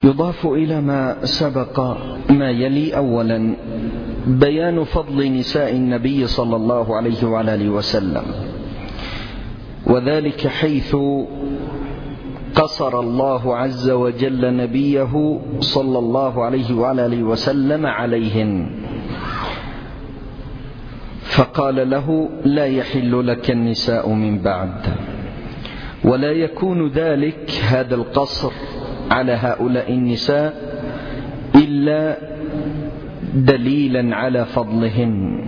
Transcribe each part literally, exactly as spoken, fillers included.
يضاف إلى ما سبق ما يلي: أولا بيان فضل نساء النبي صلى الله عليه وعلى آله وسلم، وذلك حيث قصر الله عز وجل نبيه صلى الله عليه وعلى آله وسلم عليهن، فقال له: لا يحل لك النساء من بعد. ولا يكون ذلك هذا القصر على هؤلاء النساء إلا دليلا على فضلهن،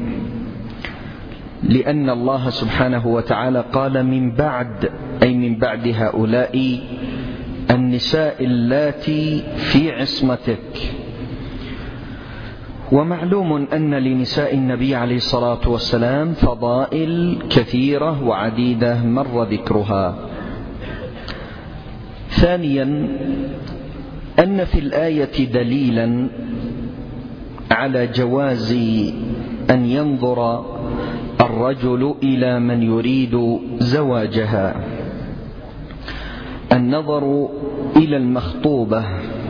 لأن الله سبحانه وتعالى قال من بعد، أي من بعد هؤلاء النساء اللاتي في عصمتك. ومعلوم أن لنساء النبي عليه الصلاة والسلام فضائل كثيرة وعديدة مر ذكرها. ثانيا أن في الآية دليلا على جواز أن ينظر الرجل إلى من يريد زواجها، النظر إلى المخطوبة،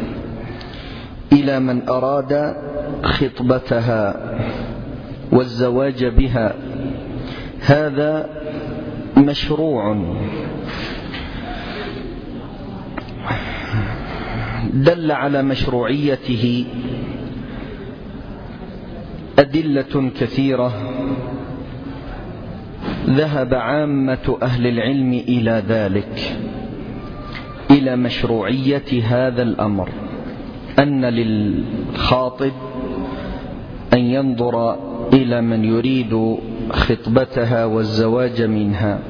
إلى من أراد خطبتها والزواج بها، هذا مشروع. دل على مشروعيته أدلة كثيرة، ذهب عامة أهل العلم إلى ذلك، إلى مشروعية هذا الأمر، أن للخاطب أن ينظر إلى من يريد خطبتها والزواج منها.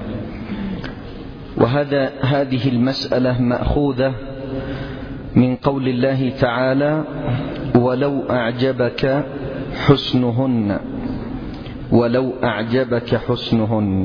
وهذا هذه المسألة مأخوذة من قول الله تعالى: ولو أعجبك حسنهن، ولو أعجبك حسنهن.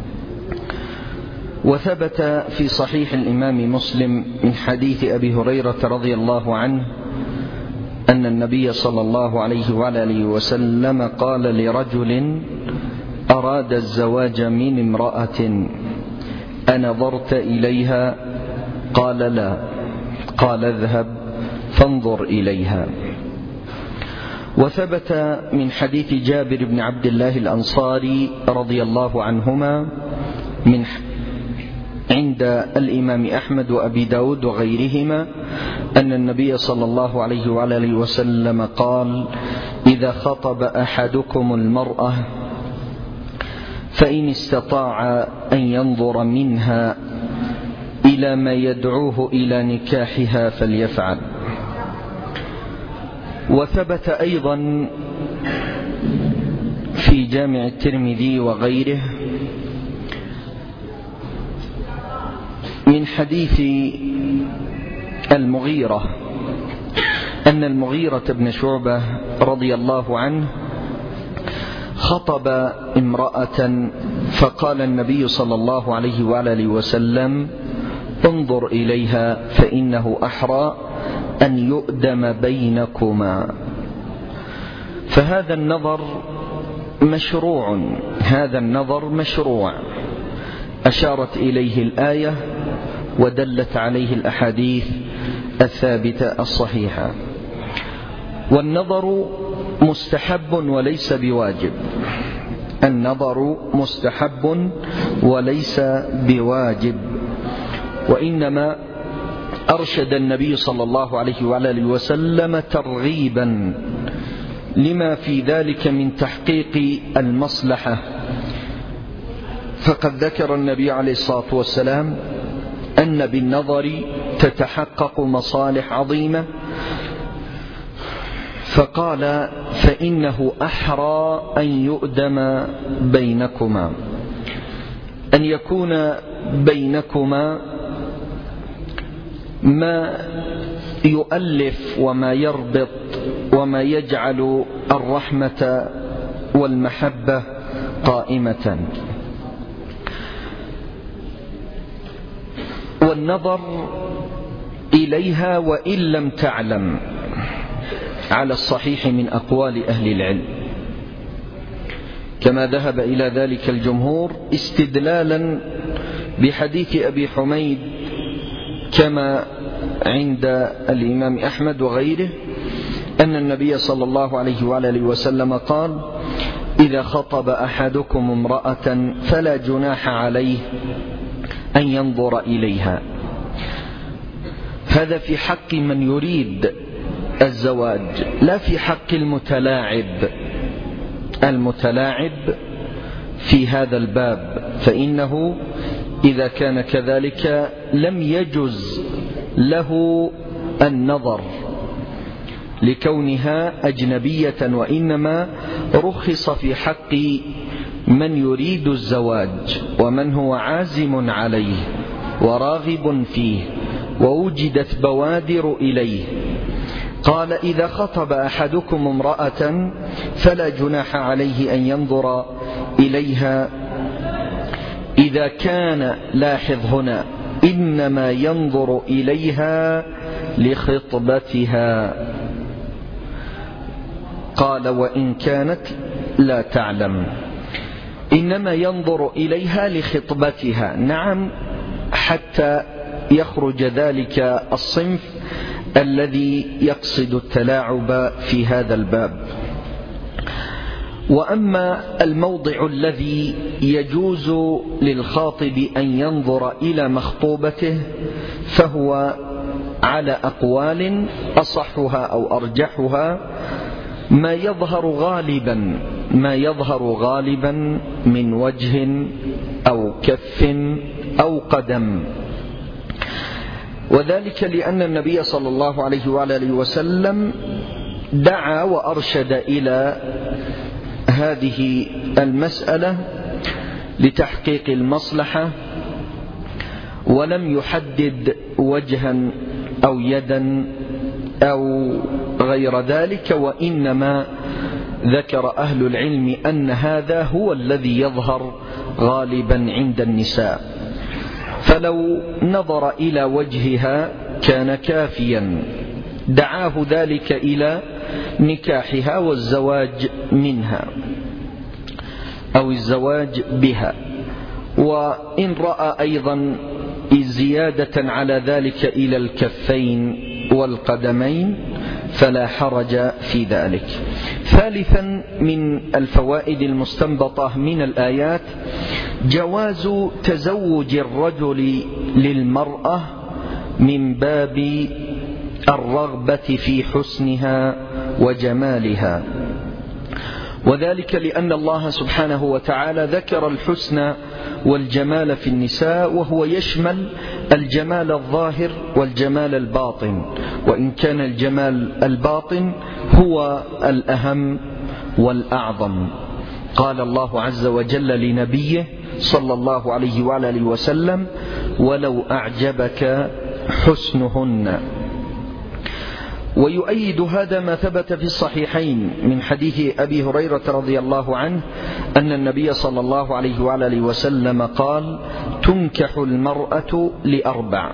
وثبت في صحيح الإمام مسلم من حديث أبي هريرة رضي الله عنه أن النبي صلى الله عليه وعلى آله وسلم قال لرجل أراد الزواج من امرأة: أنظرت إليها؟ قال: لا. قال: اذهب فانظر إليها. وثبت من حديث جابر بن عبد الله الأنصاري رضي الله عنهما من عند الإمام أحمد وأبي داود وغيرهما أن النبي صلى الله عليه وعلى آله وسلم قال: إذا خطب أحدكم المرأة فإن استطاع أن ينظر منها إلى ما يدعوه إلى نكاحها فليفعل. وثبت أيضا في جامع الترمذي وغيره من حديث المغيرة أن المغيرة بن شعبة رضي الله عنه خطب امرأة، فقال النبي صلى الله عليه وآله وسلم: انظر إليها فإنه أحرى أن يؤدم بينكما. فهذا النظر مشروع، هذا النظر مشروع أشارت إليه الآية ودلت عليه الأحاديث الثابتة الصحيحة. والنظر مستحب وليس بواجب، النظر مستحب وليس بواجب، وإنما أرشد النبي صلى الله عليه وآله وسلم ترغيبا لما في ذلك من تحقيق المصلحة. فقد ذكر النبي عليه الصلاة والسلام أن بالنظر تتحقق مصالح عظيمة، فقال: فإنه أحرى أن يؤدم بينكما، أن يكون بينكما ما يؤلف وما يربط وما يجعل الرحمة والمحبة قائمة. والنظر إليها وإن لم تعلم على الصحيح من أقوال أهل العلم، كما ذهب إلى ذلك الجمهور استدلالا بحديث أبي حميد كما عند الإمام أحمد وغيره أن النبي صلى الله عليه وآله وسلم قال: إذا خطب أحدكم امرأة فلا جناح عليه أن ينظر إليها. هذا في حق من يريد الزواج، لا في حق المتلاعب. المتلاعب في هذا الباب، فإنه إذا كان كذلك لم يجز له النظر لكونها أجنبية، وإنما رخص في حق من يريد الزواج ومن هو عازم عليه وراغب فيه ووجدت بوادر إليه. قال: إذا خطب أحدكم امرأة فلا جناح عليه أن ينظر إليها إذا كان، لاحظ هنا، إنما ينظر إليها لخطبتها. قال: وإن كانت لا تعلم. إنما ينظر إليها لخطبتها، نعم، حتى يخرج ذلك الصنف الذي يقصد التلاعب في هذا الباب. وأما الموضع الذي يجوز للخاطب أن ينظر إلى مخطوبته فهو على أقوال، أصحها أو أرجحها ما يظهر غالبا ما يظهر غالبا من وجه أو كف أو قدم، وذلك لأن النبي صلى الله عليه وآله وسلم دعا وأرشد إلى هذه المسألة لتحقيق المصلحة، ولم يحدد وجها أو يدا أو غير ذلك، وإنما ذكر أهل العلم أن هذا هو الذي يظهر غالبا عند النساء، فلو نظر إلى وجهها كان كافيا. دعاه ذلك إلى نكاحها والزواج منها أو الزواج بها. وإن رأى أيضا زيادة على ذلك إلى الكفين والقدمين فلا حرج في ذلك. ثالثا من الفوائد المستنبطة من الآيات جواز تزوج الرجل للمرأة من باب الرغبة في حسنها وجمالها، وذلك لأن الله سبحانه وتعالى ذكر الحسن والجمال في النساء، وهو يشمل الجمال الظاهر والجمال الباطن، وإن كان الجمال الباطن هو الأهم والأعظم. قال الله عز وجل لنبيه صلى الله عليه وآله وسلم: ولو أعجبك حسنهن. ويؤيد هذا ما ثبت في الصحيحين من حديث أبي هريرة رضي الله عنه أن النبي صلى الله عليه وآله وسلم قال: تنكح المرأة لأربع: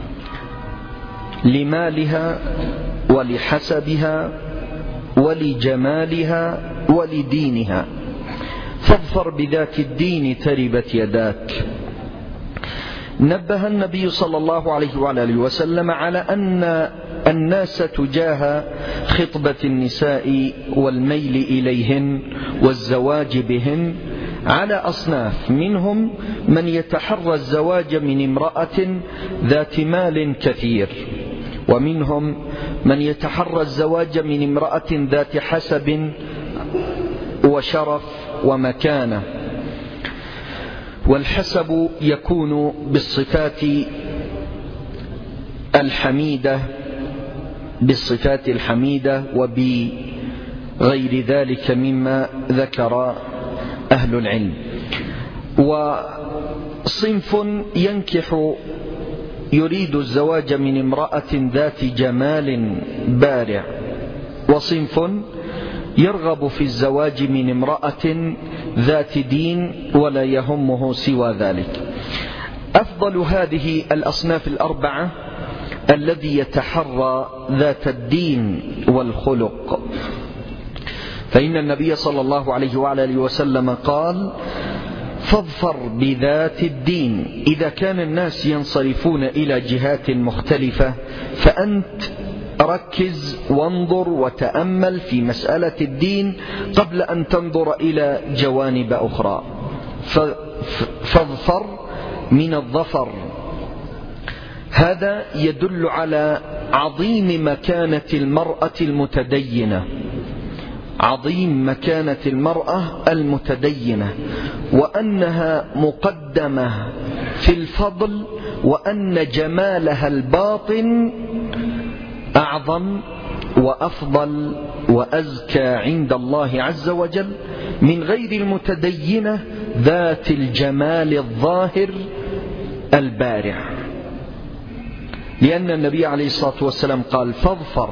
لمالها ولحسبها ولجمالها ولدينها، فاظفر بذات الدين تربت يداك. نبه النبي صلى الله عليه وآله وسلم على أن الناس تجاه خطبة النساء والميل إليهن والزواج بهن على أصناف، منهم من يتحرى الزواج من امرأة ذات مال كثير، ومنهم من يتحرى الزواج من امرأة ذات حسب وشرف ومكانة. والحسب يكون بالصفات الحميدة بالصفات الحميدة وبغير ذلك مما ذكر أهل العلم. وصنف ينكح يريد الزواج من امرأة ذات جمال بارع، وصنف يرغب في الزواج من امرأة ذات دين ولا يهمه سوى ذلك. أفضل هذه الأصناف الأربعة الذي يتحرى ذات الدين والخلق، فإن النبي صلى الله عليه وآله وسلم قال: فاظفر بذات الدين. إذا كان الناس ينصرفون إلى جهات مختلفة فأنت ركز وانظر وتأمل في مسألة الدين قبل أن تنظر إلى جوانب أخرى. فاظفر من الظفر. هذا يدل على عظيم مكانة المرأة المتدينة، عظيم مكانة المرأة المتدينة، وأنها مقدمة في الفضل، وأن جمالها الباطن أعظم وأفضل وأزكى عند الله عز وجل من غير المتدينة ذات الجمال الظاهر البارع. لأن النبي عليه الصلاة والسلام قال فاظفر.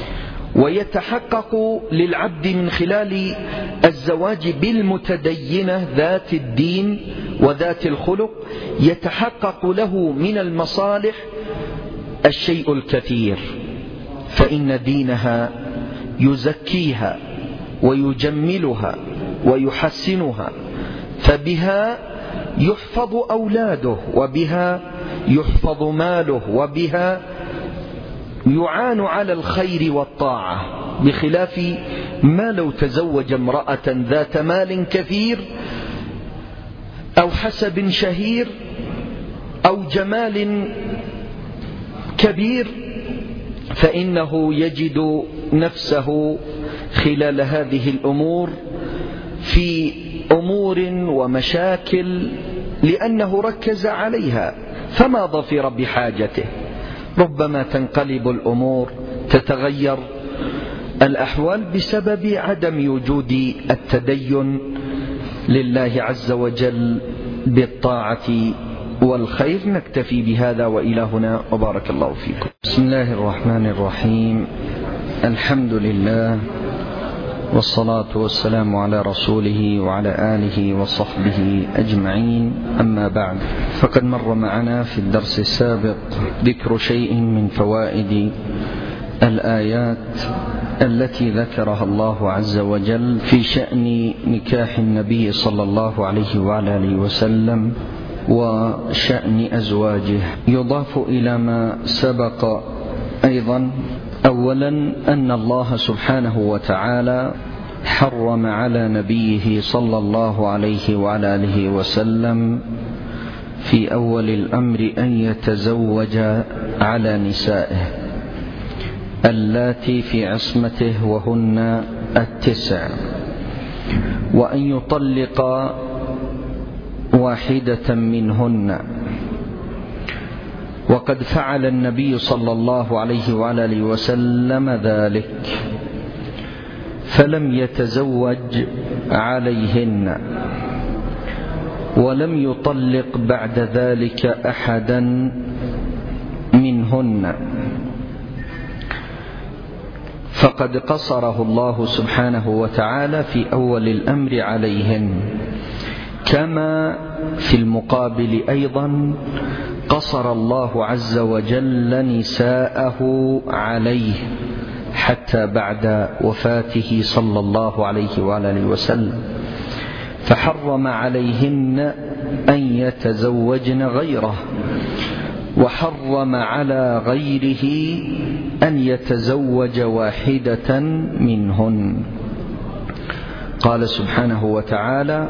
ويتحقق للعبد من خلال الزواج بالمتدينة ذات الدين وذات الخلق، يتحقق له من المصالح الشيء الكثير، فإن دينها يزكيها ويجملها ويحسنها، فبها يحفظ أولاده، وبها يحفظ ماله، وبها يعان على الخير والطاعة، بخلاف ما لو تزوج امرأة ذات مال كثير أو حسب شهير أو جمال كبير، فإنه يجد نفسه خلال هذه الأمور في أمور ومشاكل لأنه ركز عليها فما ظفر بحاجته. ربما تنقلب الأمور، تتغير الأحوال بسبب عدم وجود التدين لله عز وجل بالطاعة والخير. نكتفي بهذا وإلى هنا، وبارك الله فيكم. بسم الله الرحمن الرحيم. الحمد لله والصلاة والسلام على رسوله وعلى آله وصحبه أجمعين، أما بعد، فقد مر معنا في الدرس السابق ذكر شيء من فوائد الآيات التي ذكرها الله عز وجل في شأن نكاح النبي صلى الله عليه وعلى آله وسلم وشأن أزواجه. يضاف إلى ما سبق أيضا أولا أن الله سبحانه وتعالى حرم على نبيه صلى الله عليه وعلى آله وسلم في أول الأمر أن يتزوج على نسائه اللاتي في عصمته وهن التسع، وأن يطلق واحدة منهن. وقد فعل النبي صلى الله عليه وعلى آله وسلم ذلك، فلم يتزوج عليهن ولم يطلق بعد ذلك أحدا منهن، فقد قصره الله سبحانه وتعالى في أول الأمر عليهن. كما في المقابل أيضا قصر الله عز وجل نساءه عليه حتى بعد وفاته صلى الله عليه وآله وسلم، فحرم عليهن أن يتزوجن غيره، وحرم على غيره أن يتزوج واحدة منهن. قال سبحانه وتعالى: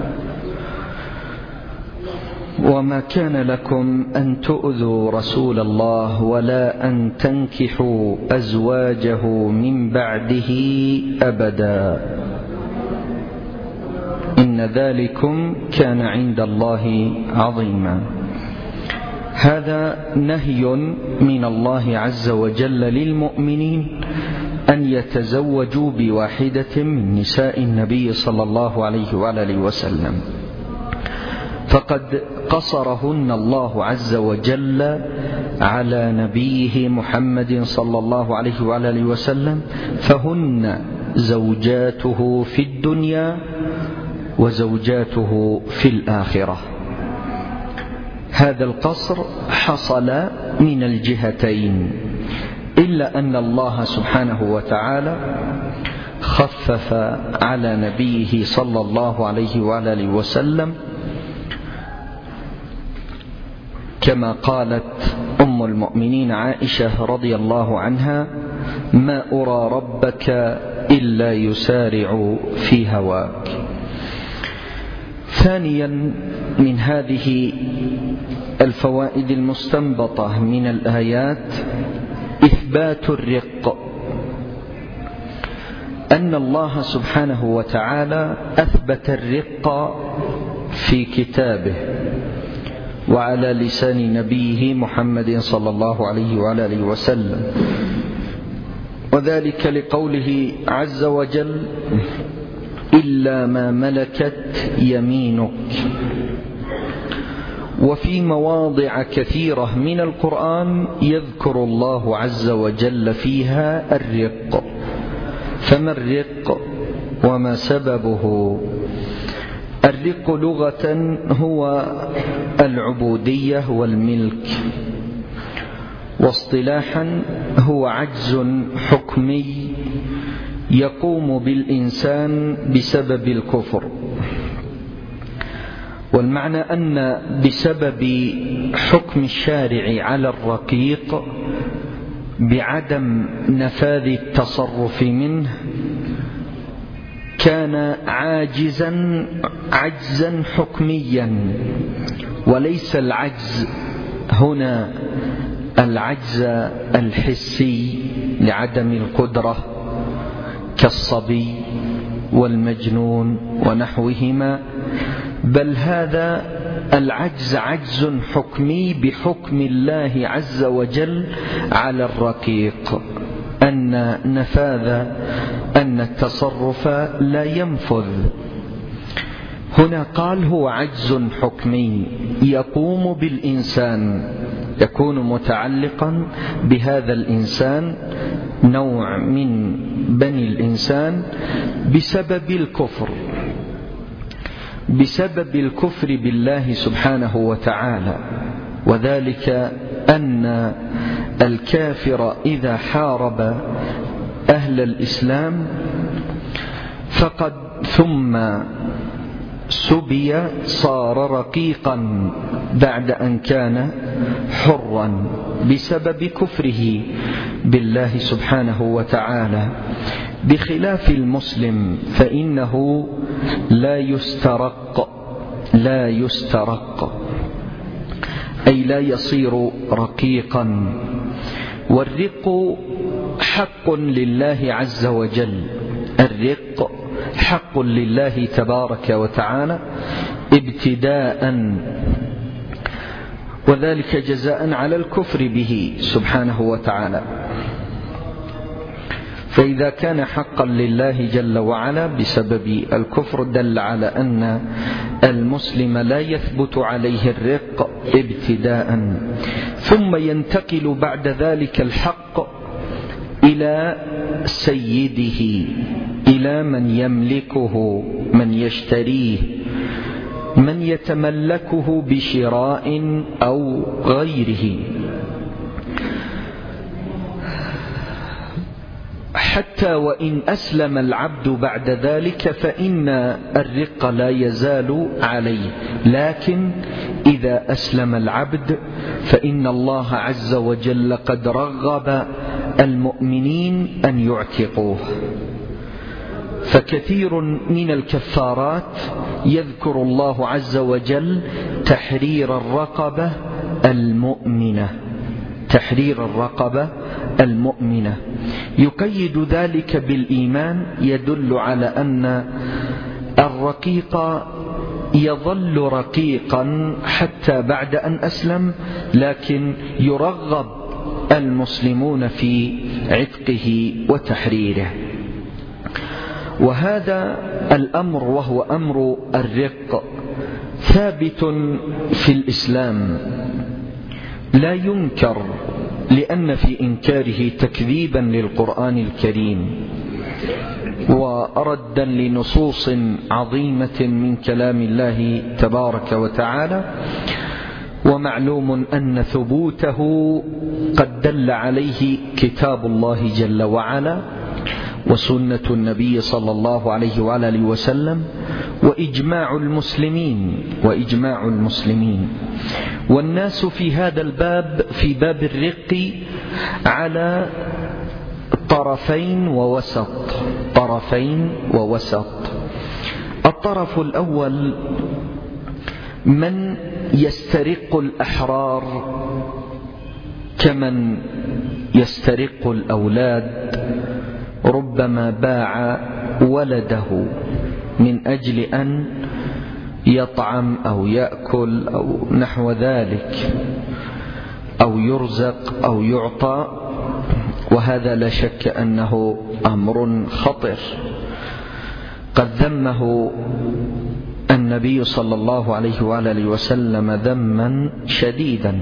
وما كان لكم أن تؤذوا رسول الله ولا أن تنكحوا أزواجه من بعده أبدا إن ذلكم كان عند الله عظيما. هذا نهي من الله عز وجل للمؤمنين أن يتزوجوا بواحدة من نساء النبي صلى الله عليه وآله وسلم، فقد قصرهن الله عز وجل على نبيه محمد صلى الله عليه وآله وسلم، فهن زوجاته في الدنيا وزوجاته في الآخرة. هذا القصر حصل من الجهتين، إلا أن الله سبحانه وتعالى خفف على نبيه صلى الله عليه وآله وسلم كما قالت أم المؤمنين عائشة رضي الله عنها: ما أرى ربك إلا يسارع في هواك. ثانيا من هذه الفوائد المستنبطة من الآيات إثبات الرق، أن الله سبحانه وتعالى أثبت الرق في كتابه وعلى لسان نبيه محمد صلى الله عليه وعلى آله وسلم، وذلك لقوله عز وجل: إلا ما ملكت يمينك. وفي مواضع كثيرة من القرآن يذكر الله عز وجل فيها الرق. فما الرق وما سببه؟ الرق لغة هو العبودية والملك، واصطلاحا هو عجز حكمي يقوم بالإنسان بسبب الكفر. والمعنى أن بسبب حكم الشارع على الرقيق بعدم نفاذ التصرف منه كان عاجزا عجزا حكميا، وليس العجز هنا العجز الحسي لعدم القدرة كالصبي والمجنون ونحوهما، بل هذا العجز عجز حكمي بحكم الله عز وجل على الرقيق، أن نفاذ أن التصرف لا ينفذ. هنا قال هو عجز حكمي يقوم بالإنسان، يكون متعلقا بهذا الإنسان، نوع من بني الإنسان، بسبب الكفر، بسبب الكفر بالله سبحانه وتعالى. وذلك أن الكافر إذا حارب أهل الإسلام فقد ثم سبي صار رقيقا بعد أن كان حرا بسبب كفره بالله سبحانه وتعالى، بخلاف المسلم فإنه لا يسترق لا يسترق أي لا يصير رقيقا. والرق حق لله عز وجل، الرق حق لله تبارك وتعالى ابتداء، وذلك جزاء على الكفر به سبحانه وتعالى. فإذا كان حقا لله جل وعلا بسبب الكفر دل على أن المسلم لا يثبت عليه الرق ابتداء، ثم ينتقل بعد ذلك الحق إلى سيده، إلى من يملكه، من يشتريه، من يتملكه بشراء أو غيره، حتى وإن أسلم العبد بعد ذلك فإن الرق لا يزال عليه. لكن إذا أسلم العبد فإن الله عز وجل قد رغب المؤمنين أن يعتقوه. فكثير من الكفارات يذكر الله عز وجل تحرير الرقبة المؤمنة، تحرير الرقبة المؤمنة، يقيد ذلك بالإيمان، يدل على أن الرقيق يظل رقيقا حتى بعد أن أسلم، لكن يرغب المسلمون في عتقه وتحريره. وهذا الأمر وهو أمر الرق ثابت في الإسلام لا ينكر، لأن في إنكاره تكذيبا للقرآن الكريم وردا لنصوص عظيمة من كلام الله تبارك وتعالى. ومعلوم أن ثبوته قد دل عليه كتاب الله جل وعلا وسنة النبي صلى الله عليه وعلى آله وسلم وإجماع المسلمين وإجماع المسلمين والناس في هذا الباب في باب الرق على طرفين ووسط طرفين ووسط الطرف الأول من يسترق الأحرار كمن يسترق الأولاد، ربما باع ولده من أجل أن يطعم أو يأكل أو نحو ذلك، أو يرزق أو يعطى، وهذا لا شك أنه أمر خطر قد ذمه النبي صلى الله عليه وآله وسلم ذما شديدا.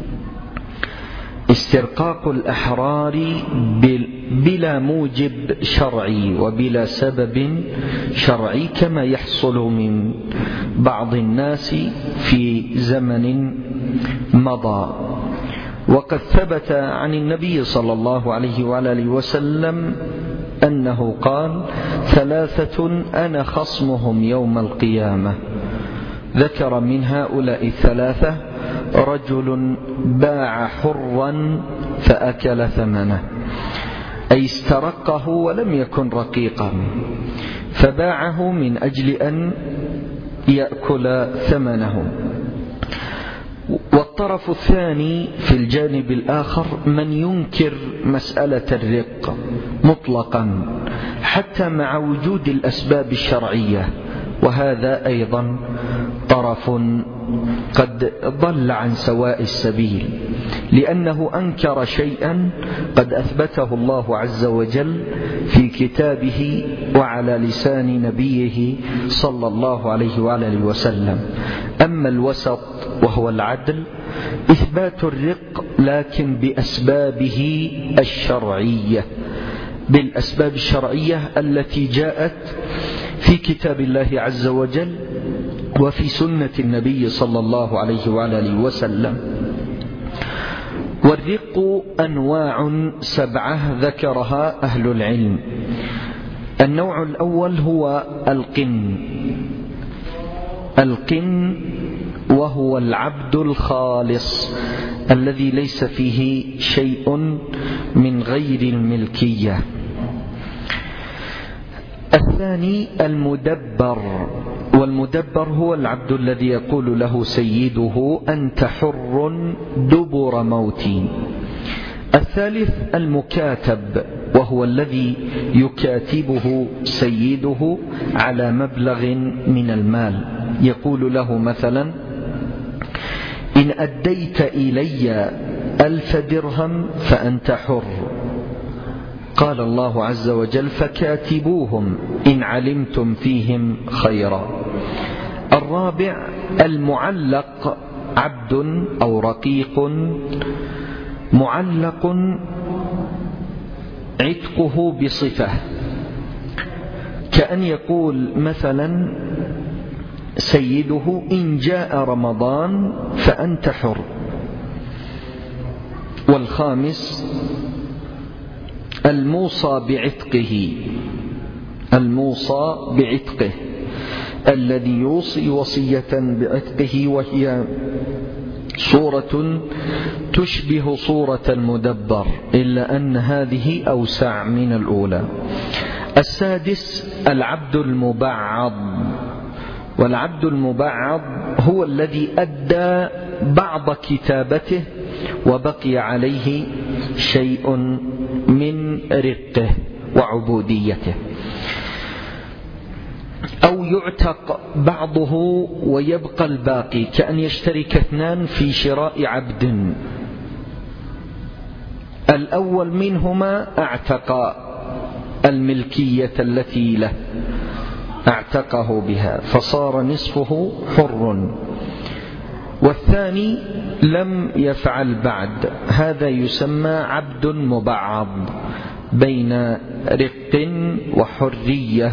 استرقاق الأحرار بلا موجب شرعي وبلا سبب شرعي كما يحصل من بعض الناس في زمن مضى. وقد ثبت عن النبي صلى الله عليه وآله وسلم أنه قال: ثلاثة أنا خصمهم يوم القيامة. ذكر من هؤلاء الثلاثة رجل باع حرا فأكل ثمنه، أي استرقه ولم يكن رقيقا فباعه من أجل أن يأكل ثمنه. والطرف الثاني في الجانب الآخر من ينكر مسألة الرق مطلقا حتى مع وجود الأسباب الشرعية، وهذا أيضا طرف قد ضل عن سواء السبيل، لأنه أنكر شيئا قد أثبته الله عز وجل في كتابه وعلى لسان نبيه صلى الله عليه وآله وسلم. أما الوسط وهو العدل إثبات الرق لكن بأسبابه الشرعية، بالأسباب الشرعية التي جاءت في كتاب الله عز وجل وفي سنة النبي صلى الله عليه وآله وسلم. والرق أنواع سبعة ذكرها أهل العلم. النوع الأول هو القن. القن وهو العبد الخالص الذي ليس فيه شيء من غير الملكية. الثاني المدبر، والمدبر هو العبد الذي يقول له سيده أنت حر دبر موتي. الثالث المكاتب، وهو الذي يكاتبه سيده على مبلغ من المال، يقول له مثلا إن أديت إلي ألف درهم فأنت حر. قال الله عز وجل فكاتبوهم إن علمتم فيهم خيرا. الرابع المعلق، عبد أو رقيق معلق عتقه بصفة، كأن يقول مثلا سيده إن جاء رمضان فأنت حر. والخامس الموصى بعتقه، الموصى بعتقه الذي يوصي وصية بعتقه، وهي صورة تشبه صورة المدبر إلا أن هذه أوسع من الأولى. السادس العبد المبعض، والعبد المبعض هو الذي أدى بعض كتابته وبقي عليه شيء من رقه وعبوديته، أو يعتق بعضه ويبقى الباقي، كأن يشترك اثنان في شراء عبد. الأول منهما اعتق الملكية التي له، اعتقه بها فصار نصفه حر، والثاني لم يفعل بعد، هذا يسمى عبد مبعض بين رق وحرية.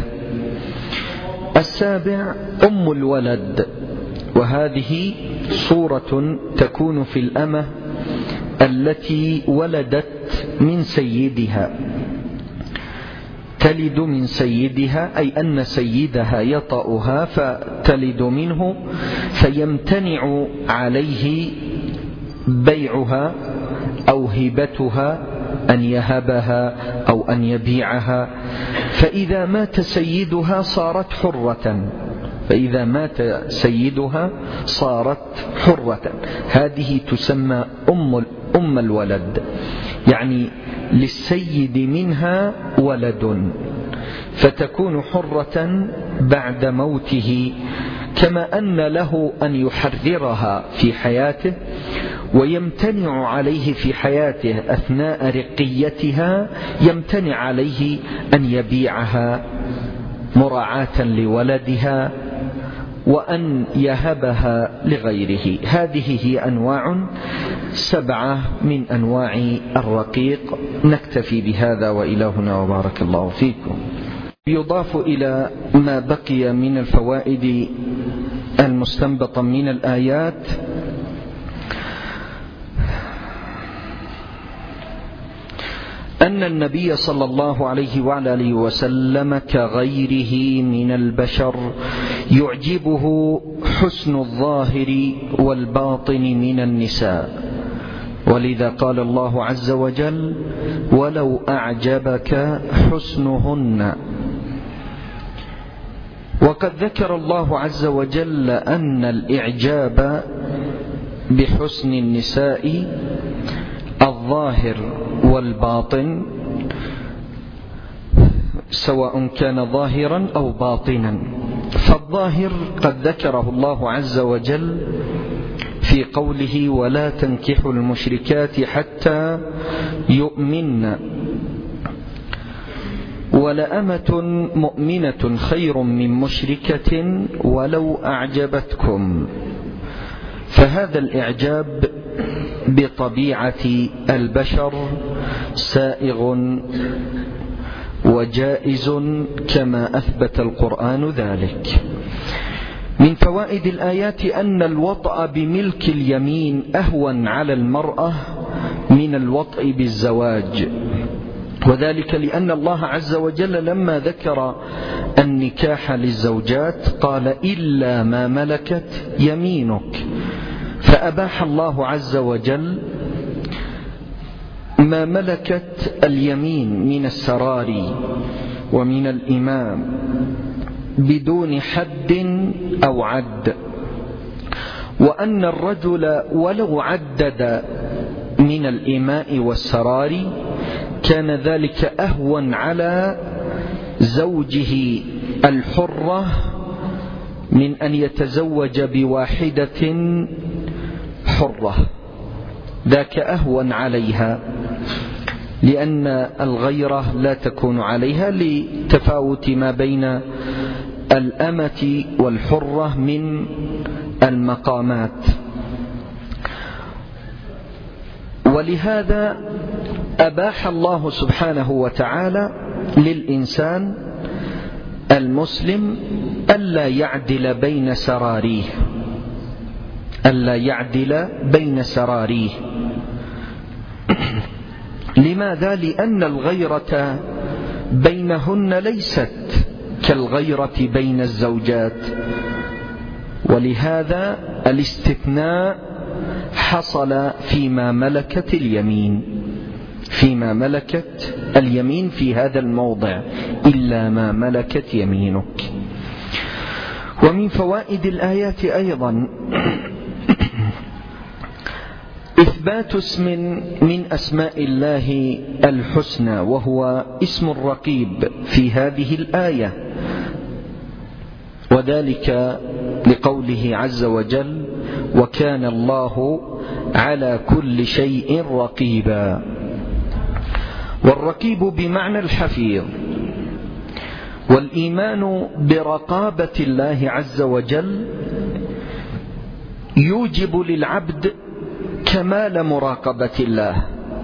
السابع أم الولد، وهذه صورة تكون في الأمة التي ولدت من سيدها، تلد من سيدها، أي أن سيدها يطأها فتلد منه، فيمتنع عليه بيعها أو هبتها، أن يهبها أو أن يبيعها. فإذا مات سيدها صارت حرة، فإذا مات سيدها صارت حرة. هذه تسمى أم أم الولد، يعني للسيد منها ولد، فتكون حرة بعد موته، كما أن له أن يحررها في حياته ويمتنع عليه في حياته أثناء رقيتها، يمتنع عليه أن يبيعها مراعاة لولدها وأن يهبها لغيره. هذه هي أنواع سبعة من أنواع الرقيق. نكتفي بهذا وإلهنا وبارك الله فيكم. يضاف إلى ما بقي من الفوائد المستنبطة من الآيات أن النبي صلى الله عليه وعلى آله وسلم كغيره من البشر يعجبه حسن الظاهر والباطن من النساء، ولذا قال الله عز وجل: ولو أعجبك حسنهن. وقد ذكر الله عز وجل أن الإعجاب بحسن النساء الظاهر والباطن، سواء كان ظاهرا أو باطنا. فالظاهر قد ذكره الله عز وجل في قوله: ولا تنكحوا المشركات حتى يؤمن، ولأمة مؤمنة خير من مشركة ولو أعجبتكم. فهذا الإعجاب بطبيعة البشر سائغ وجائز كما أثبت القرآن ذلك. من فوائد الآيات أن الوطأ بملك اليمين أهون على المرأة من الوطأ بالزواج، وذلك لأن الله عز وجل لما ذكر النكاح للزوجات قال: إلا ما ملكت يمينك، فأباح الله عز وجل ما ملكت اليمين من السراري ومن الإمام بدون حد أو عد. وأن الرجل ولو عدد من الإماء والسراري كان ذلك أهون على زوجه الحرة من أن يتزوج بواحدة حرة، ذاك أهون عليها، لأن الغيرة لا تكون عليها لتفاوت ما بين الأمة والحرة من المقامات. ولهذا أباح الله سبحانه وتعالى للإنسان المسلم ألا يعدل بين سراريه، ألا يعدل بين سراريه. لماذا؟ لأن الغيرة بينهن ليست كالغيرة بين الزوجات، ولهذا الاستثناء حصل فيما ملكت اليمين، فيما ملكت اليمين في هذا الموضع: إلا ما ملكت يمينك. ومن فوائد الآيات أيضا إثبات اسم من أسماء الله الحسنى، وهو اسم الرقيب في هذه الآية، وذلك لقوله عز وجل: وكان الله على كل شيء رقيبا. والرقيب بمعنى الحفيظ. والإيمان برقابة الله عز وجل يوجب للعبد كمال مراقبة الله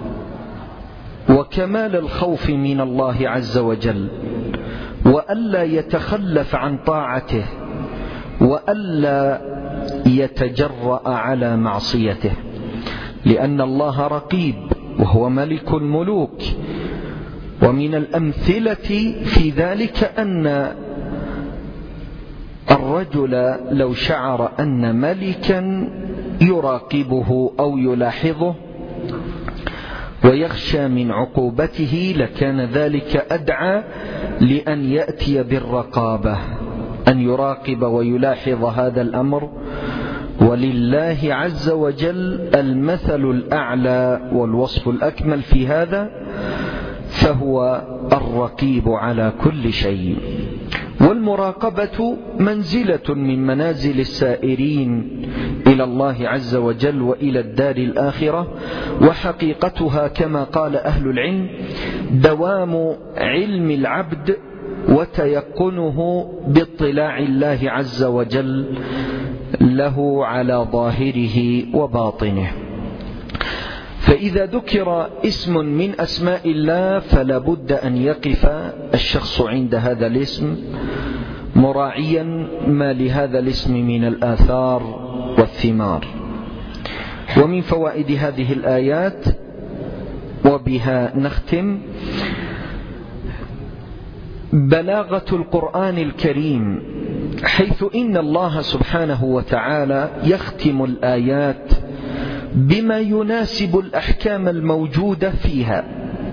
وكمال الخوف من الله عز وجل، وألا يتخلف عن طاعته، وألا يتجرأ على معصيته، لأن الله رقيب وهو ملك الملوك، ومن الأمثلة في ذلك أن الرجل لو شعر أن ملكا يراقبه أو يلاحظه ويخشى من عقوبته لكان ذلك أدعى لأن يأتي بالرقابة، أن يراقب ويلاحظ هذا الأمر. ولله عز وجل المثل الأعلى والوصف الأكمل في هذا، فهو الرقيب على كل شيء. والمراقبة منزلة من منازل السائرين إلى الله عز وجل وإلى الدار الآخرة، وحقيقتها كما قال أهل العلم دوام علم العبد وتيقنه باطلاع الله عز وجل له على ظاهره وباطنه. فإذا ذكر اسم من أسماء الله فلا بد أن يقف الشخص عند هذا الاسم مراعيا ما لهذا الاسم من الآثار والثمار. ومن فوائد هذه الآيات وبها نختم بلاغة القرآن الكريم، حيث إن الله سبحانه وتعالى يختم الآيات بما يناسب الأحكام الموجودة فيها،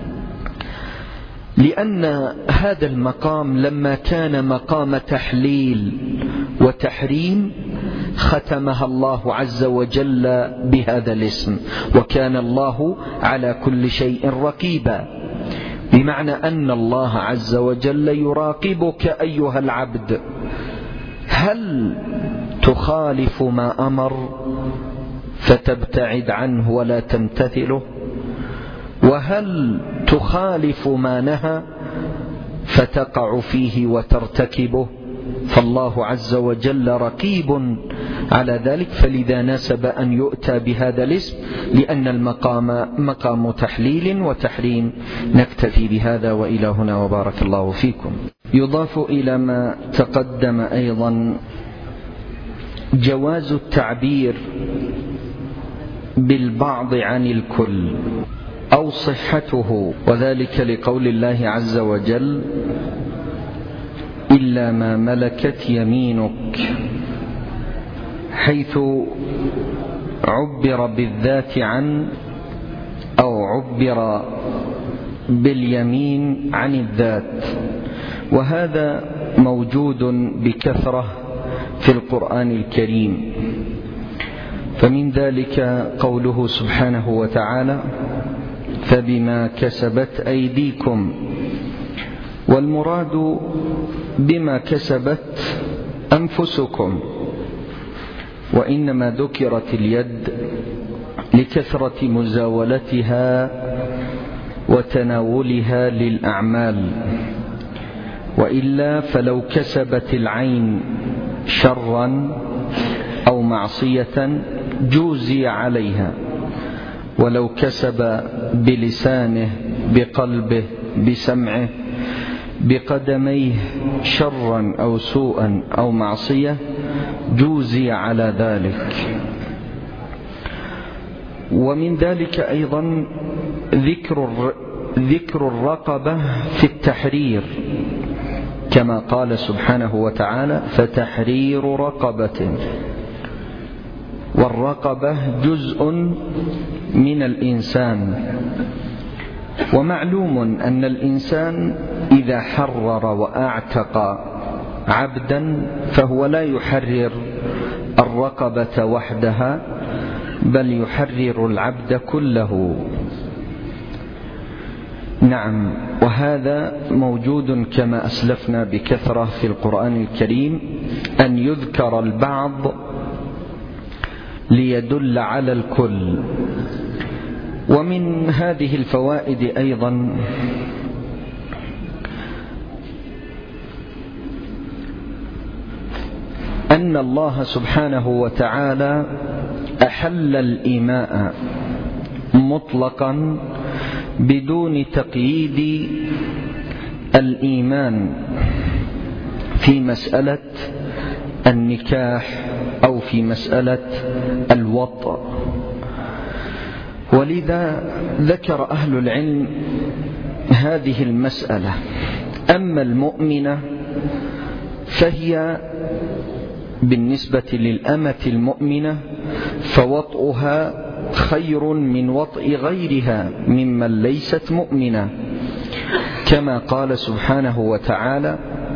لأن هذا المقام لما كان مقام تحليل وتحريم ختمها الله عز وجل بهذا الاسم، وكان الله على كل شيء رقيبا، بمعنى أن الله عز وجل يراقبك أيها العبد، هل تخالف ما أمر فتبتعد عنه ولا تمتثله، وهل تخالف ما نهى فتقع فيه وترتكبه؟ فالله عز وجل رقيب على ذلك، فلذا ناسب أن يؤتى بهذا الاسم لأن المقام مقام تحليل وتحريم. نكتفي بهذا وإلى هنا وبارك الله فيكم. يضاف إلى ما تقدم أيضا جواز التعبير بالبعض عن الكل أو صحته، وذلك لقول الله عز وجل إلا ما ملكت يمينك، حيث عبر بالذات عن أو عبر باليمين عن الذات، وهذا موجود بكثرة في القرآن الكريم. فمن ذلك قوله سبحانه وتعالى فبما كسبت أيديكم، والمراد بما كسبت أنفسكم، وإنما ذكرت اليد لكثرة مزاولتها وتناولها للأعمال، وإلا فلو كسبت العين شرا أو معصية جوزي عليها، ولو كسب بلسانه بقلبه بسمعه بقدميه شرا أو سوءا أو معصية جوزي على ذلك. ومن ذلك أيضا ذكر ذكر الرقبة في التحرير، كما قال سبحانه وتعالى فتحرير رقبة، والرقبة جزء من الإنسان، ومعلوم أن الإنسان إذا حرر وأعتق عبدا فهو لا يحرر الرقبة وحدها، بل يحرر العبد كله. نعم، وهذا موجود كما أسلفنا بكثرة في القرآن الكريم، أن يذكر البعض ليدل على الكل. ومن هذه الفوائد أيضا أن الله سبحانه وتعالى أحل الإيماء مطلقا بدون تقييد الإيمان في مسألة النكاح أو في مسألة الوطء. ولذا ذكر أهل العلم هذه المسألة. أما المؤمنة فهي بالنسبة للأمة المؤمنة فوطئها خير من وطئ غيرها ممن ليست مؤمنة، كما قال سبحانه وتعالى: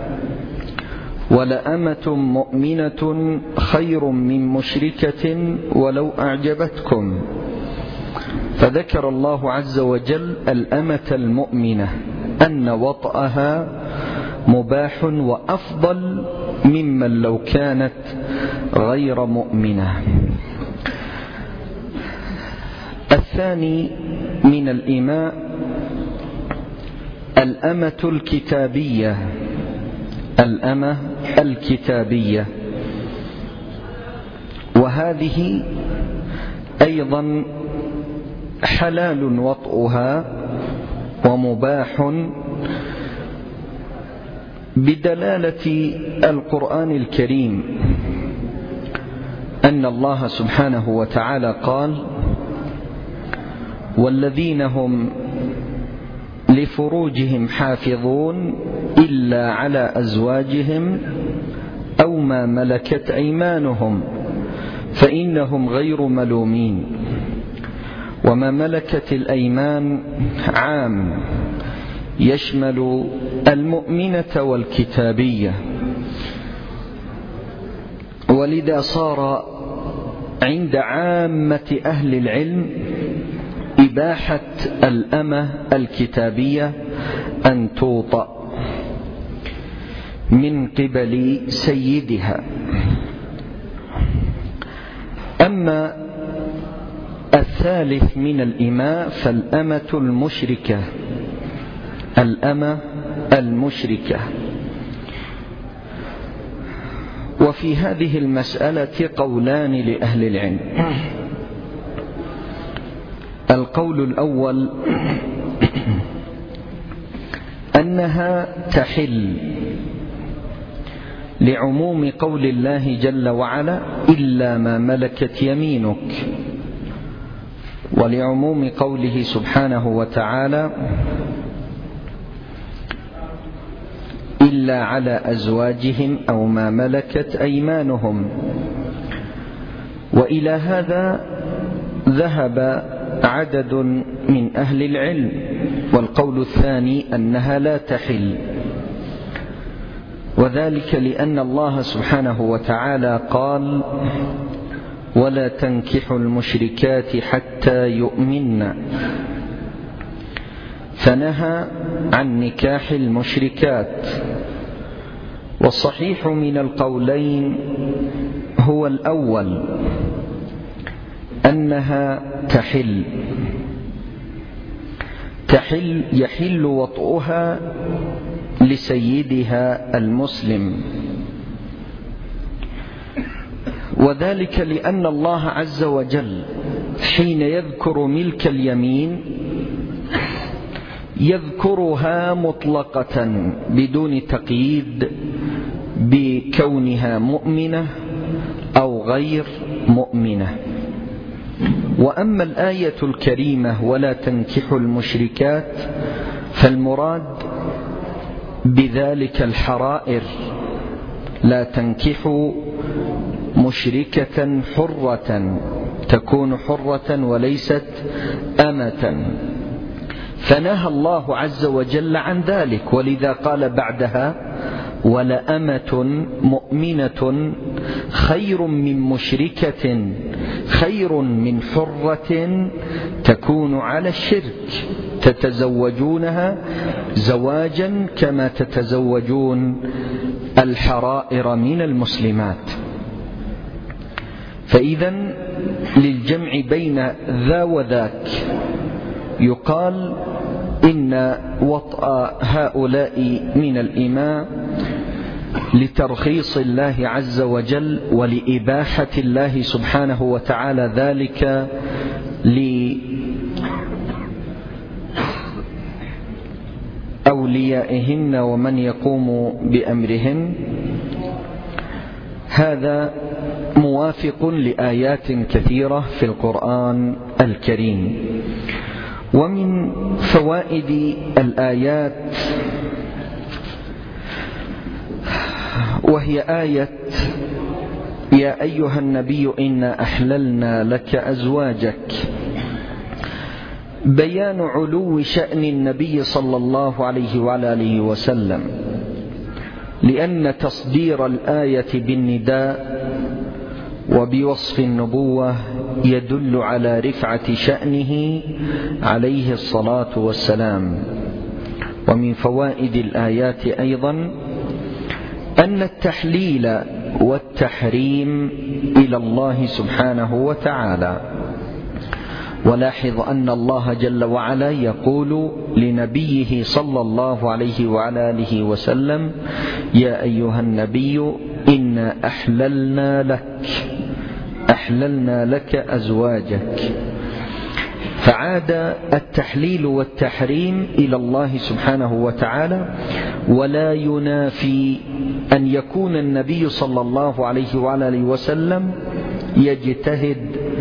ولأمة مؤمنة خير من مشركة ولو أعجبتكم. فذكر الله عز وجل الأمة المؤمنة أن وطئها مباح وأفضل ممن لو كانت غير مؤمنة. الثاني من الإماء الأمة الكتابية. الأمة الكتابية، وهذه أيضا حلال وطئها ومباح بدلالة القرآن الكريم أن الله سبحانه وتعالى قال: والذين هم لفروجهم حافظون إلا على أزواجهم أو ما ملكت أيمانهم فإنهم غير ملومين. وما ملكت الأيمان عام يشمل المؤمنة والكتابية، ولذا صار عند عامة أهل العلم إباحة الأمة الكتابية أن توطأ من قبل سيدها. أما الثالث من الإماء فالأمة المشركة. الأمة المشركة، وفي هذه المسألة قولان لأهل العلم. القول الأول أنها تحل لعموم قول الله جل وعلا: إلا ما ملكت يمينك، ولعموم قوله سبحانه وتعالى: إلا على أزواجهم أو ما ملكت أيمانهم. وإلى هذا ذهب عدد من أهل العلم. والقول الثاني أنها لا تحل، وذلك لأن الله سبحانه وتعالى قال: ولا تنكحوا المشركات حتى يؤمن، فنهى عن نكاح المشركات. والصحيح من القولين هو الأول، أنها تحل تحل يحل وطئها لسيدها المسلم، وذلك لأن الله عز وجل حين يذكر ملك اليمين يذكرها مطلقة بدون تقييد بكونها مؤمنة أو غير مؤمنة. وأما الآية الكريمة: ولا تنكحوا المشركات، فالمراد بذلك الحرائر، لا تنكحوا مشركة حرة، تكون حرة وليست أمة. فنهى الله عز وجل عن ذلك، ولذا قال بعدها: ولأمة مؤمنة خير من مشركة خير من حرة تكون على الشرك تتزوجونها زواجا كما تتزوجون الحرائر من المسلمات. فإذن للجمع بين ذا وذاك يقال إن وطأ هؤلاء من الإماء لترخيص الله عز وجل ولإباحة الله سبحانه وتعالى ذلك لأوليائهن ومن يقوم بأمرهن. هذا موافق لآيات كثيرة في القرآن الكريم. ومن فوائد الآيات، وهي آية يا أيها النبي إنا أحللنا لك أزواجك، بيان علو شأن النبي صلى الله عليه وعلى آله وسلم، لأن تصدير الآية بالنداء وبوصف النبوة يدل على رفعة شأنه عليه الصلاة والسلام. ومن فوائد الآيات أيضا أن التحليل والتحريم إلى الله سبحانه وتعالى. ولاحظ أن الله جل وعلا يقول لنبيه صلى الله عليه وعلى آله وسلم يا أيها النبي إنا أحللنا لك أحللنا لك أزواجك، فعاد التحليل والتحريم إلى الله سبحانه وتعالى، ولا ينافي أن يكون النبي صلى الله عليه وعلى آله وسلم يجتهد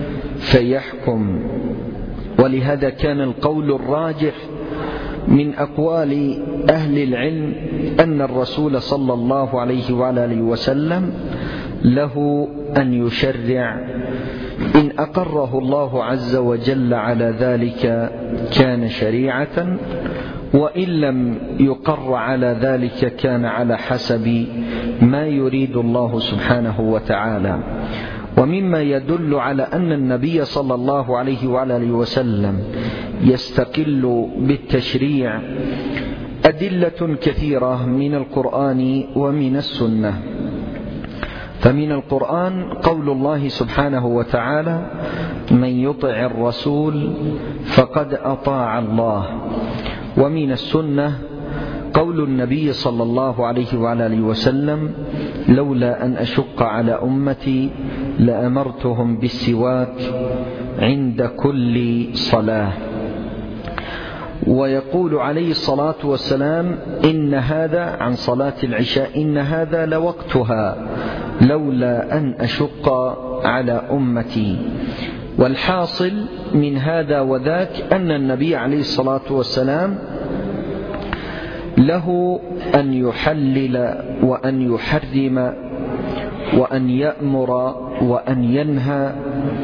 فيحكم. ولهذا كان القول الراجح من أقوال أهل العلم أن الرسول صلى الله عليه وعلى آله وسلم له أن يشرع، إن أقره الله عز وجل على ذلك كان شريعة، وإن لم يقر على ذلك كان على حسب ما يريد الله سبحانه وتعالى. ومما يدل على أن النبي صلى الله عليه وعلى آله وسلم يستقل بالتشريع أدلة كثيرة من القرآن ومن السنة. فمن القرآن قول الله سبحانه وتعالى من يطع الرسول فقد أطاع الله. ومن السنة قول النبي صلى الله عليه وعلى آله وسلم لولا أن أشق على أمتي لأمرتهم بالسواك عند كل صلاة. ويقول عليه الصلاة والسلام إن هذا عن صلاة العشاء إن هذا لوقتها لولا أن أشق على أمتي. والحاصل من هذا وذاك أن النبي عليه الصلاة والسلام له أن يحلل وأن يحرم وأن يأمر وأن ينهى،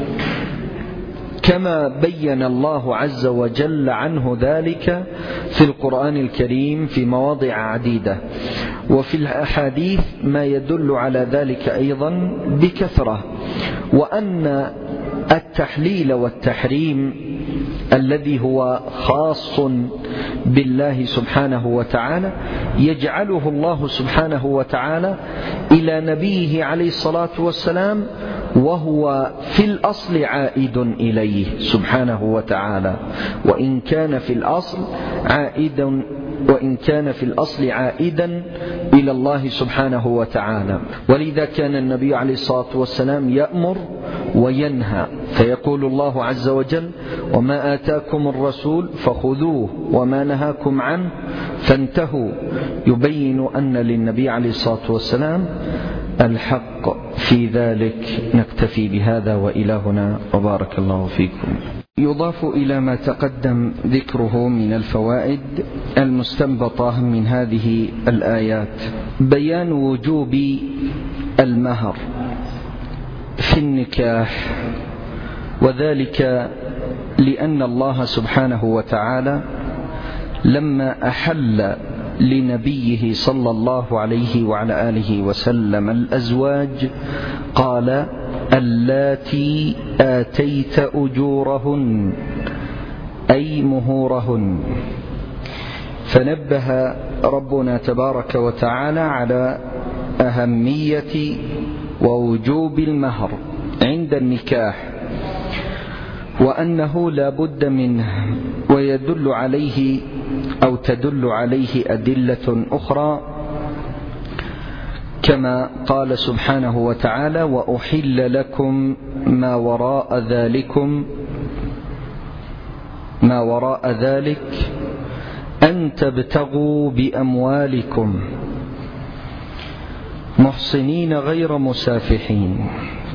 كما بين الله عز وجل عنه ذلك في القرآن الكريم في مواضع عديدة، وفي الأحاديث ما يدل على ذلك أيضا بكثرة. وأن التحليل والتحريم الذي هو خاص بالله سبحانه وتعالى يجعله الله سبحانه وتعالى إلى نبيه عليه الصلاة والسلام، وهو في الأصل عائد إليه سبحانه وتعالى، وإن كان في الأصل عائدا وإن كان في الأصل عائدا إلى الله سبحانه وتعالى. ولذا كان النبي عليه الصلاة والسلام يأمر وينهى، فيقول الله عز وجل وما آتاكم الرسول فخذوه وما نهاكم عنه فانتهوا، يبين أن للنبي عليه الصلاة والسلام الحق في ذلك. نكتفي بهذا وإلى هنا، وبارك الله فيكم. يضاف إلى ما تقدم ذكره من الفوائد المستنبطة من هذه الآيات بيان وجوب المهر في النكاح، وذلك لأن الله سبحانه وتعالى لما أحل لنبيه صلى الله عليه وعلى آله وسلم الأزواج قال اللاتي آتيت أجورهن أي مهورهن. فنبه ربنا تبارك وتعالى على أهمية ووجوب المهر عند النكاح، وأنه لا بد منه، ويدل عليه أو تدل عليه أدلة أخرى كما قال سبحانه وتعالى وأحل لكم ما وراء ذلكم ما وراء ذلك أن تبتغوا بأموالكم محصنين غير مسافحين.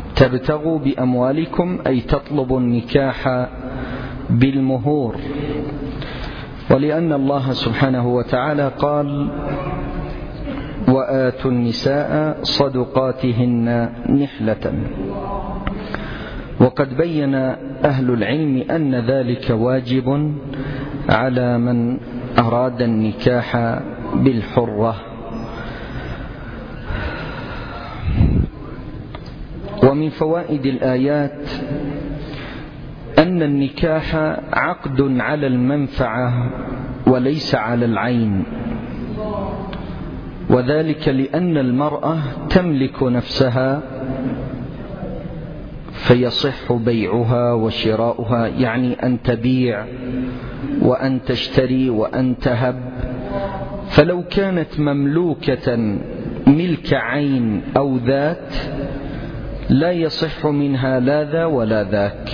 تبتغوا بأموالكم أي تطلبوا النكاح بالمهور ولأن الله سبحانه وتعالى قال: وآتوا النساء صدقاتهن نحلة. وقد بين أهل العلم أن ذلك واجب على من أراد النكاح بالحرة. ومن فوائد الآيات أن النكاح عقد على المنفعة وليس على العين، وذلك لأن المرأة تملك نفسها فيصح بيعها وشراؤها، يعني أن تبيع وأن تشتري وأن تهب. فلو كانت مملوكة ملك عين أو ذات لا يصح منها لا ذا ولا ذاك.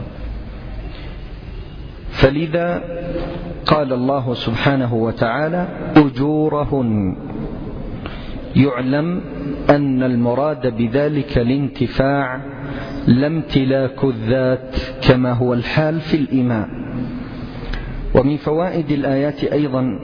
فلذا قال الله سبحانه وتعالى: أجورهن. يعلم أن المراد بذلك الانتفاع لا امتلاك الذات كما هو الحال في الإماء. ومن فوائد الآيات أيضا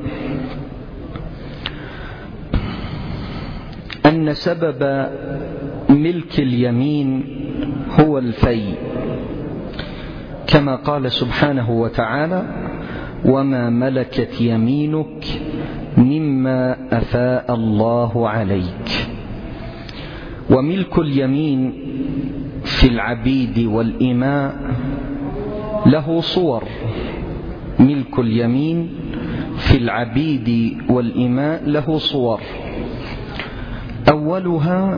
أن سبب ملك اليمين هو الفيء، كما قال سبحانه وتعالى: وما ملكت يمينك مما أفاء الله عليك. وملك اليمين في العبيد والإماء له صور. ملك اليمين في العبيد والإماء له صور. أولها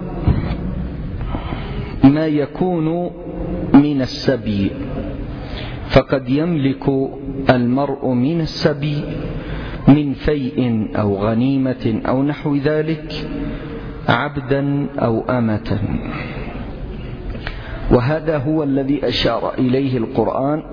ما يكون من السبي، فقد يملك المرء من السبي من فيء أو غنيمة أو نحو ذلك عبدا أو أمة. وهذا هو الذي أشار إليه القرآن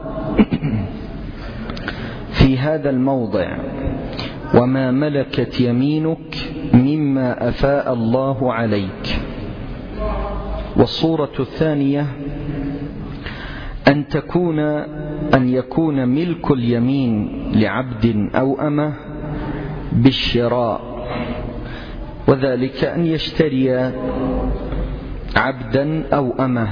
في هذا الموضع: وما ملكت يمينك مما أفاء الله عليك. والصورة الثانية أن تكون أن يكون ملك اليمين لعبد أو أمة بالشراء، وذلك أن يشتري عبدا أو أمة.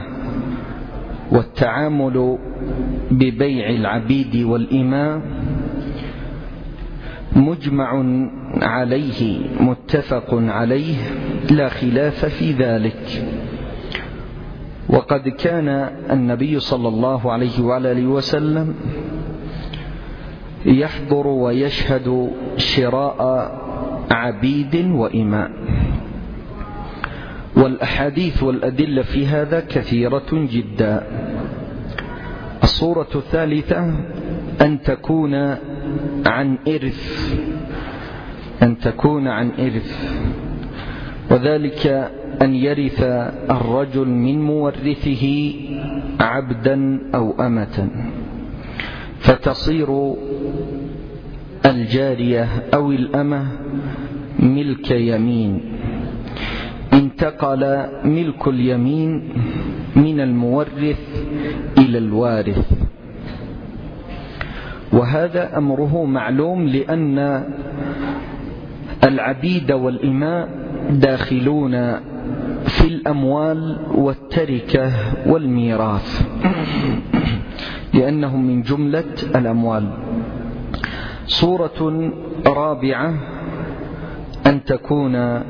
والتعامل ببيع العبيد والإماء مجمع عليه متفق عليه لا خلاف في ذلك. وقد كان النبي صلى الله عليه وآله وسلم يحضر ويشهد شراء عبيد وإماء، والأحاديث والأدلة في هذا كثيرة جدا. الصورة الثالثة أن تكون عن إرث أن تكون عن إرث وذلك أن يرث الرجل من مورثه عبدا أو أمة، فتصير الجارية أو الأمة ملك يمين. انتقل ملك اليمين من المورث إلى الوارث، وهذا أمره معلوم، لأن العبيد والإماء داخلون في الأموال والتركة والميراث، لأنهم من جملة الأموال. صورة رابعة أن تكون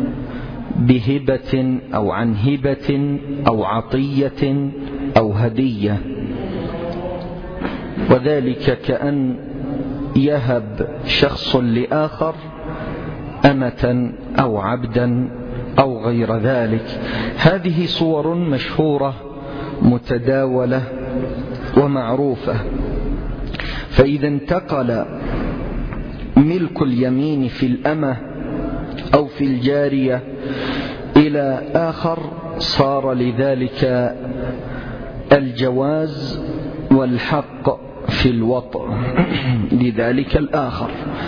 بهبة أو عن هبة أو عطية أو هدية، وذلك كأن يهب شخص لآخر أمة أو عبدا أو غير ذلك. هذه صور مشهورة متداولة ومعروفة. فإذا انتقل ملك اليمين في الأمة أو في الجارية إلى آخر صار لذلك الجواز والحق في الوطء لذلك الآخر.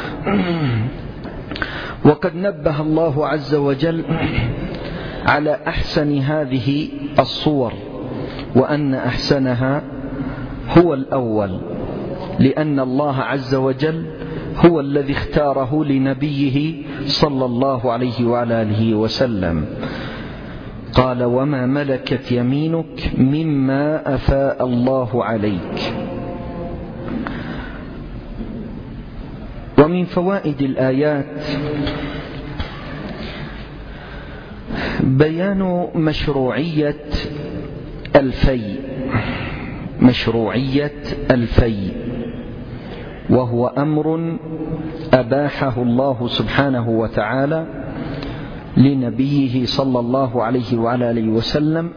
وقد نبه الله عز وجل على أحسن هذه الصور، وأن أحسنها هو الأول، لأن الله عز وجل هو الذي اختاره لنبيه صلى الله عليه وعلى آله وسلم. قال: وما ملكت يمينك مما أفاء الله عليك. ومن فوائد الآيات بيان مشروعية الفيء مشروعية الفيء وهو أمر أباحه الله سبحانه وتعالى لنبيه صلى الله عليه وعلى آله وسلم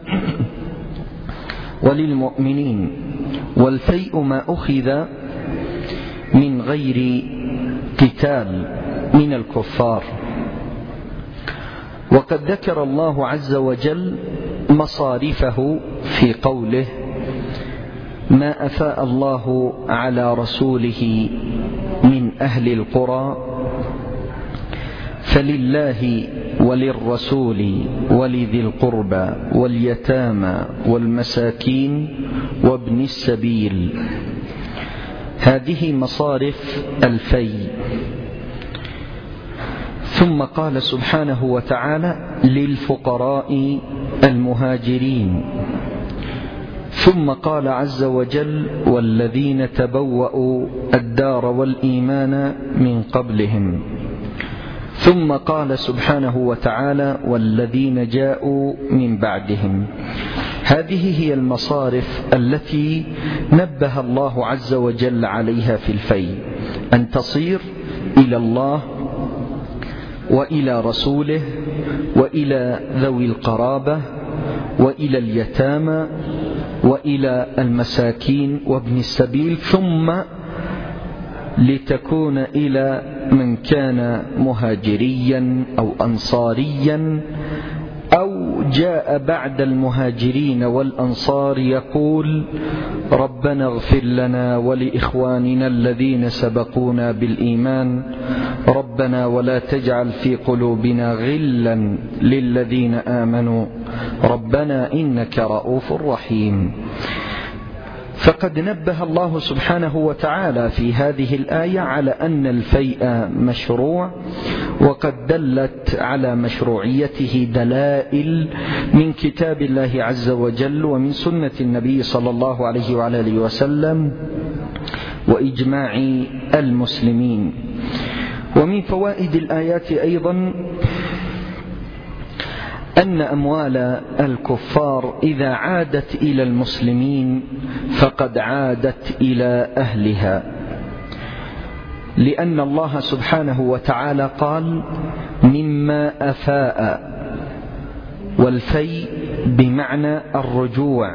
وللمؤمنين. والفيء ما أخذ من غير قتال من الكفار. وقد ذكر الله عز وجل مصارفه في قوله: ما أفاء الله على رسوله من أهل القرى فلله وللرسول ولذي القربى واليتامى والمساكين وابن السبيل. هذه مصارف الفيء. ثم قال سبحانه وتعالى: للفقراء المهاجرين. ثم قال عز وجل: والذين تبوأوا الدار والإيمان من قبلهم. ثم قال سبحانه وتعالى: والذين جاءوا من بعدهم. هذه هي المصارف التي نبه الله عز وجل عليها في الفيء، أن تصير إلى الله وإلى رسوله وإلى ذوي القرابة وإلى اليتامى وإلى المساكين وابن السبيل، ثم لتكون إلى من كان مهاجريا أو أنصاريا أو جاء بعد المهاجرين والأنصار يقول: ربنا اغفر لنا ولإخواننا الذين سبقونا بالإيمان ربنا ولا تجعل في قلوبنا غلا للذين آمنوا ربنا إنك رؤوف رحيم. فقد نبه الله سبحانه وتعالى في هذه الآية على أن الفيء مشروع، وقد دلت على مشروعيته دلائل من كتاب الله عز وجل ومن سنة النبي صلى الله عليه وعلى آله وسلم وإجماع المسلمين. ومن فوائد الآيات أيضا أن أموال الكفار إذا عادت إلى المسلمين فقد عادت إلى أهلها، لأن الله سبحانه وتعالى قال: مما أفاء، والفيء بمعنى الرجوع،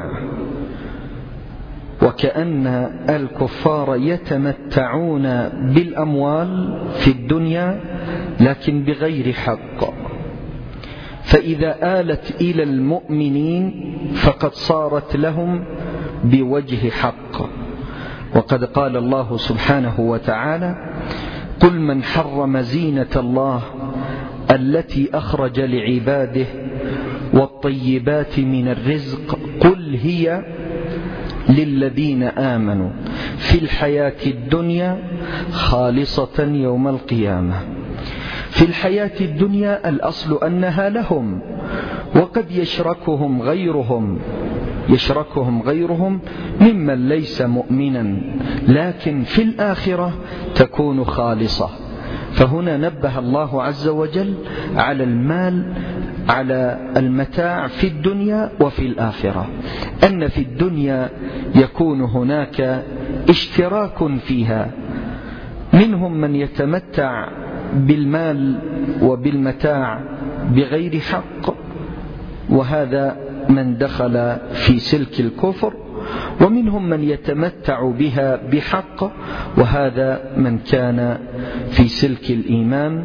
وكأن الكفار يتمتعون بالأموال في الدنيا لكن بغير حق، فإذا آلت إلى المؤمنين فقد صارت لهم بوجه حق. وقد قال الله سبحانه وتعالى: قل من حرم زينة الله التي أخرج لعباده والطيبات من الرزق قل هي للذين آمنوا في الحياة الدنيا خالصة يوم القيامة. في الحياة الدنيا الأصل أنها لهم، وقد يشركهم غيرهم يشركهم غيرهم ممن ليس مؤمنا، لكن في الآخرة تكون خالصة. فهنا نبه الله عز وجل على المال، على المتاع في الدنيا وفي الآخرة، أن في الدنيا يكون هناك اشتراك فيها، منهم من يتمتع بالمال وبالمتاع بغير حق، وهذا من دخل في سلك الكفر، ومنهم من يتمتع بها بحق، وهذا من كان في سلك الإيمان.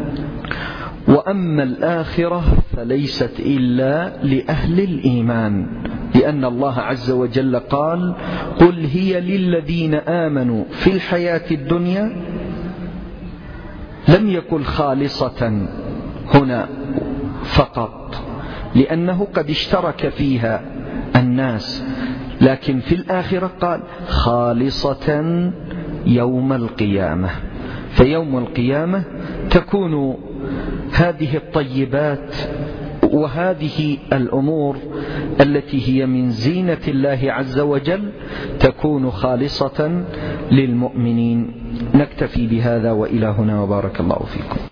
وأما الآخرة فليست إلا لأهل الإيمان، لأن الله عز وجل قال: قل هي للذين آمنوا في الحياة الدنيا، لم يقل خالصة هنا فقط، لأنه قد اشترك فيها الناس، لكن في الآخرة قال خالصة يوم القيامة. فيوم القيامة تكون هذه الطيبات وهذه الأمور التي هي من زينة الله عز وجل تكون خالصة للمؤمنين. نكتفي بهذا وإلى هنا، وبارك الله فيكم.